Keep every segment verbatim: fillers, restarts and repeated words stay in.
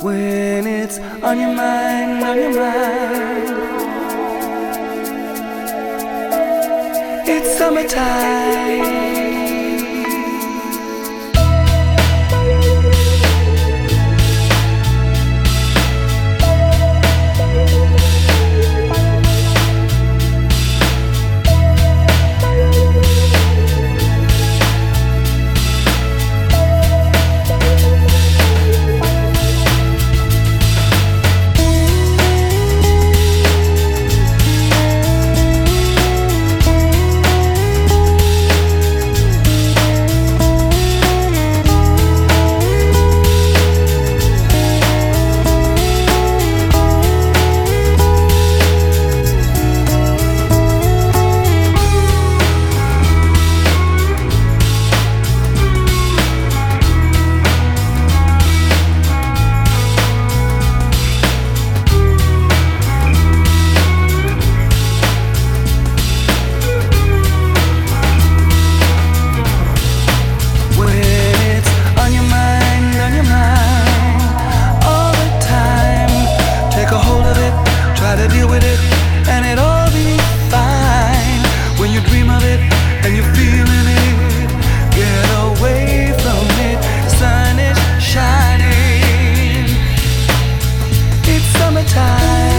When it's on your mind, on your mind, it's summertime. Try to deal with it, and it'll all be fine. When you dream of it, and you're feeling it, get away from it. The sun is shining. It's summertime.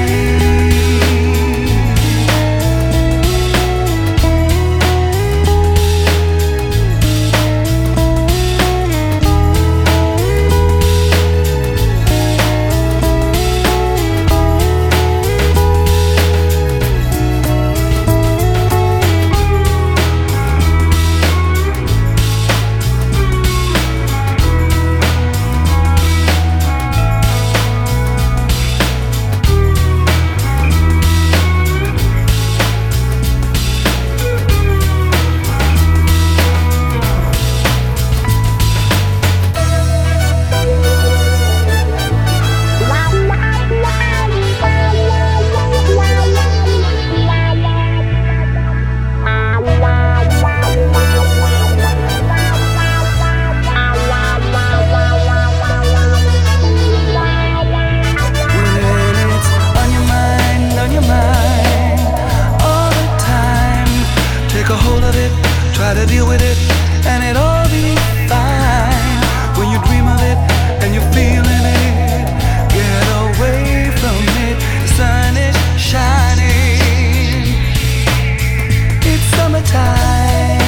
Try to deal with it, and it'll all be fine. When you dream of it, and you're feeling it, get away from it. The sun is shining. It's summertime.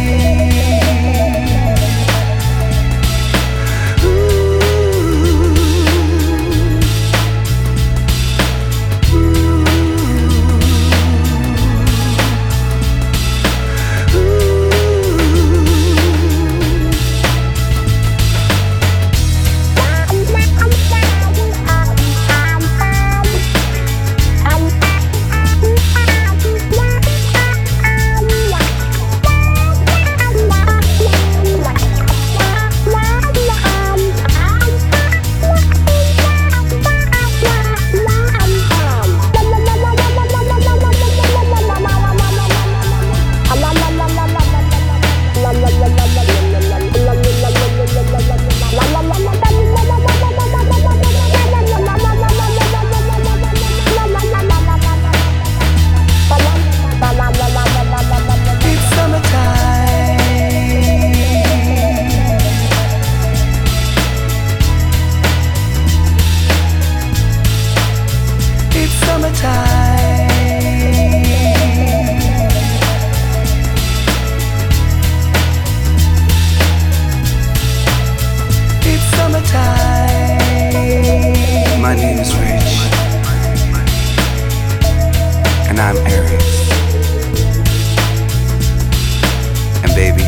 My name is Rich, and I'm Aries. And baby,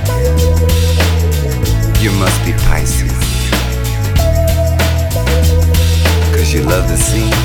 you must be Pisces, 'cause you love the sea